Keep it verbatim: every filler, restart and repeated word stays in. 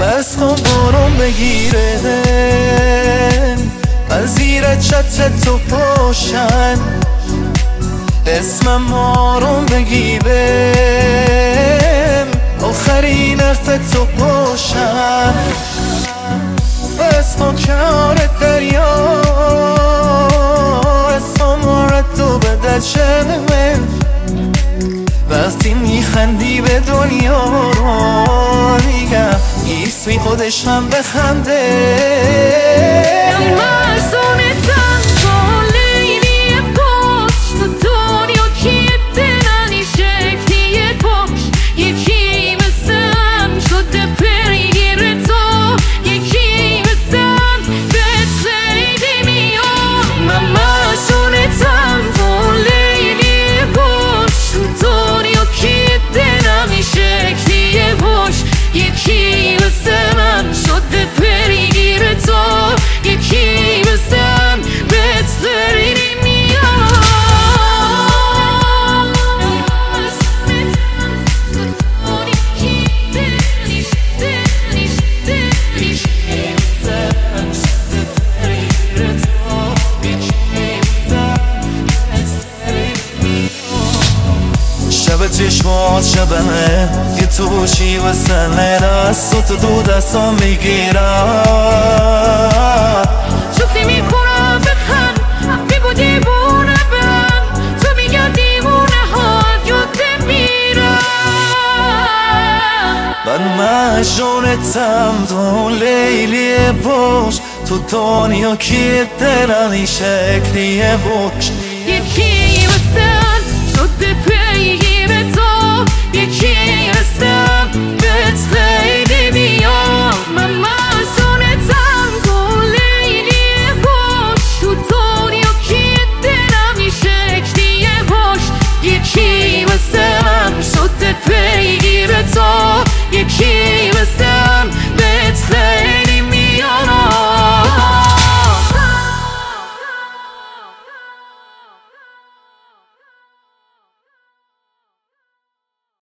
بس کن بارون بگیره من زیر چتر تو پاشم اسمم آروم بگیره آخرین حرف تو پاشم بس کن کنار دریا اسمم تو به دچمه وقتی میخندی به دنیا رو میگم ایسوی خودش هم بخنده مزونتم تو لیلی پشت تو دنیا که دلنی شکلی پشت یکی مثلم شده پرگیر تو یکی مثلم بهت لیلی میام من مزونتم تو لیلی پشت تو دنیا که دلنی شکلی پشت یکی مثلم شده پرگیر تو یکی مثلم بهت لیلی میام شب چشمات شبمه که تو چی و سنه دست و تو دو دستان میگیرم شوخی میکنم بخند بگو دیوونه بم تو میگن دیوونه ها یاد میرم من مجنونتم تو لیلی پشت تو دنیا که دلنی شکلی پشت یکی مثل شده پیگیر تو یکی مثل بهت